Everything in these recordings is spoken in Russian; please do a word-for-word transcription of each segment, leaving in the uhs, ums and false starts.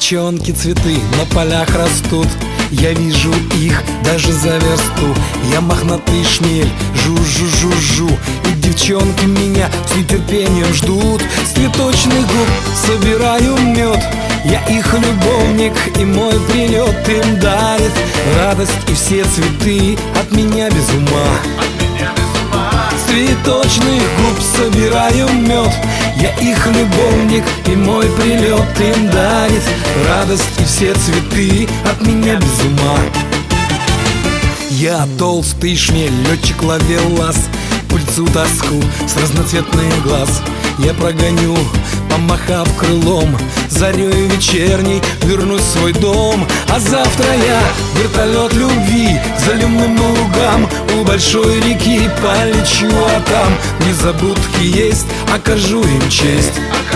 Девчонки, цветы на полях растут, я вижу их даже за версту. Я мохнатый шмель, жу-жу-жу-жу, и девчонки меня с нетерпением ждут. С цветочных губ собираю мед, я их любовник, и мой прилет им дарит радость, и все цветы от меня без ума. С цветочных губ собираю мед, я их любовник, и мой прилет им дарит радость, и все цветы от меня без ума. Я толстый шмель, летчик ловелас, пыльцу тоску с разноцветных глаз я прогоню, помахав крылом, зарею вечерней вернусь в свой дом. А завтра я вертолет любви к заливным лугам у большой реки полечу, а там незабудки есть, окажу им честь.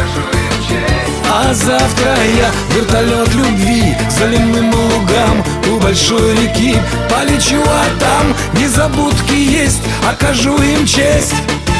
А завтра я вертолет любви к заливным лугам у большой реки полечу, а там незабудки есть, окажу им честь.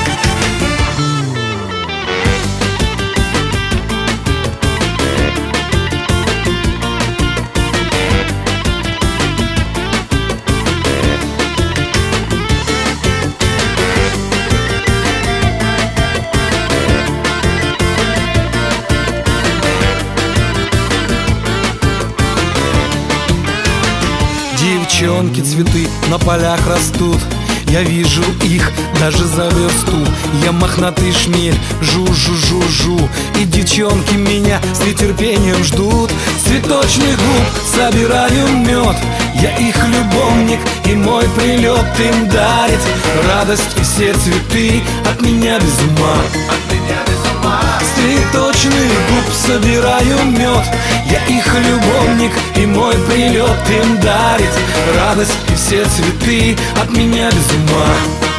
Девчонки, цветы на полях растут, я вижу их даже за версту. Я мохнатый шмель, жу-жу-жу-жу, и девчонки меня с нетерпением ждут. С цветочных губ собираю мед, я их любовник, и мой прилет им дарит радость, и все цветы от меня без ума. С цветочных губ собираю мед, я их любовник, и мой прилет им дарит радость, и все цветы от меня без ума.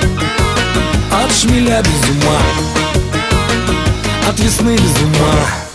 От шмеля без ума, от весны без ума.